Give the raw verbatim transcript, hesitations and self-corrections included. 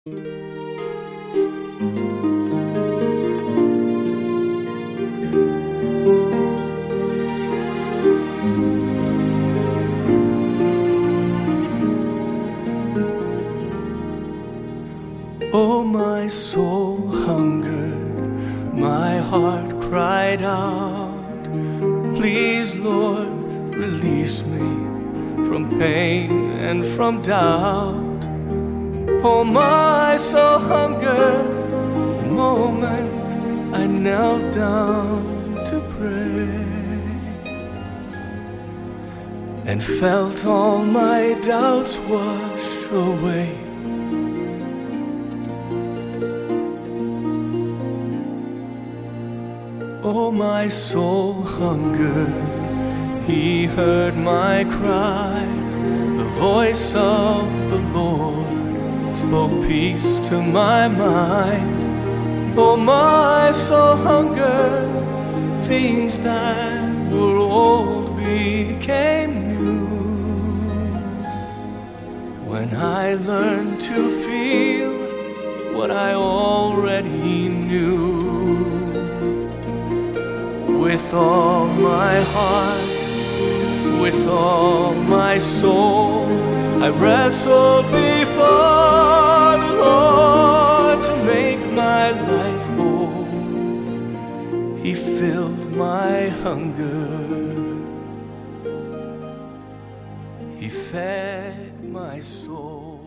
Oh, my soul hungered, my heart cried out, please, Lord, release me from pain and from doubt. Oh, my soul hungered the moment I knelt down to pray and felt all my doubts wash away. Oh, my soul hungered, He heard my cry. The voice of the Lord spoke peace to my mind. Oh, my soul hungered, things that were old became new when I learned to feel what I already knew. With all my heart, with all my soul, I wrestled before the Lord to make my life whole. He filled my hunger, He fed my soul.